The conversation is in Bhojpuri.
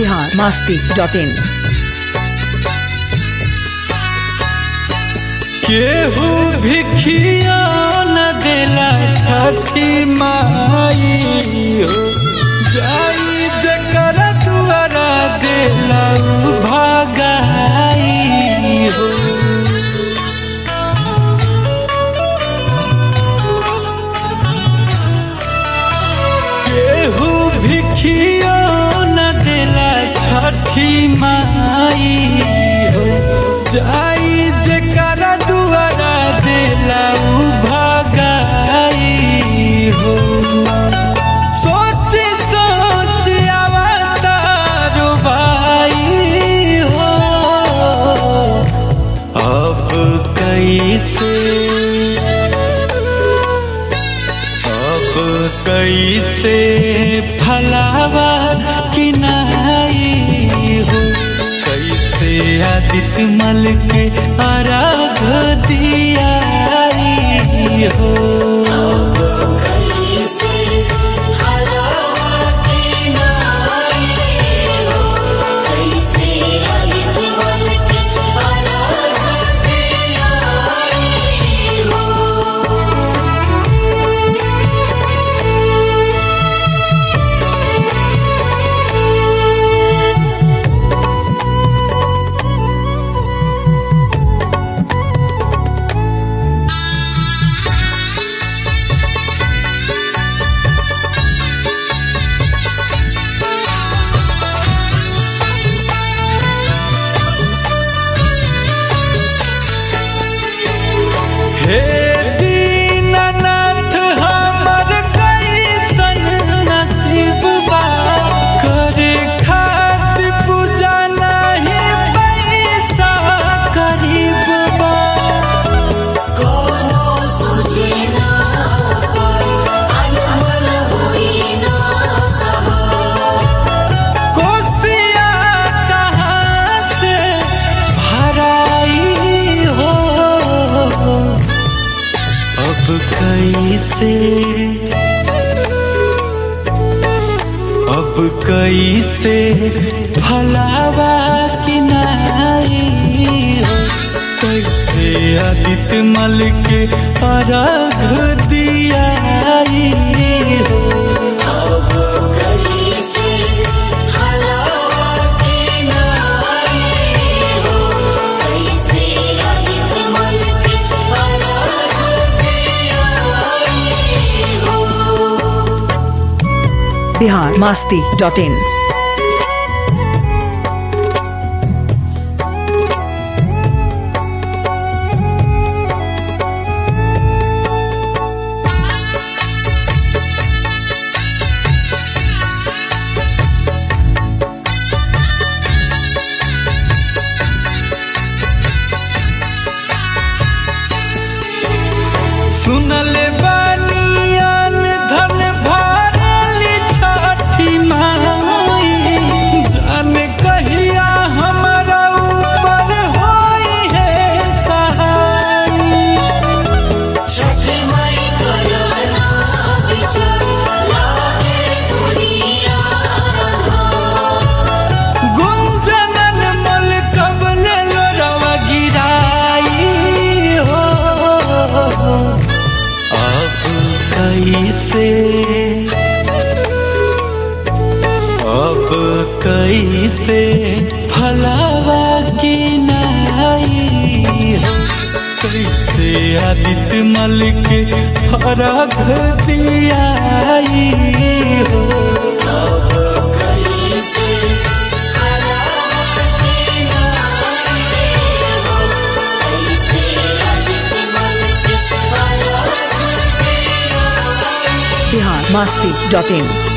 biharmasti.in केहू भिखिया न देला छठी माई हो जाई जकर दुआरा देला भागाई हो। केहू भिखिया न देला छठी माई हो जाई जकर दुआरा देला भागाई हो। सोच सोच अवतार भाई हो अब कैसे फलावा किनाई हो। कैसे आदित्य मल के अर्घ दियाई हो। हे दीननाथ हमर कैसन नसीब बा करे खातिर पूजा नहीं पैसा करीब बा। कोनो सोचे ना अनमोल होई ना सहा। कोसिया कहाँ से भराई हो अब कैसे फलावा किनाई हो। कैसे आदित्य मल के अर्घ दियाई हो। biharmasti.in सुनले बानियान धन भरली छठी माई जाने कहिया हमारा ऊपर होई है सहाई। छठी माई करना विचार लागे दुनिया गुंजनन मल कबले लोरवा गिराई हो। अब कैसे फलावा किनाई हो। कैसे आदित्य मल के अर्घ दियाई हो। biharmasti.in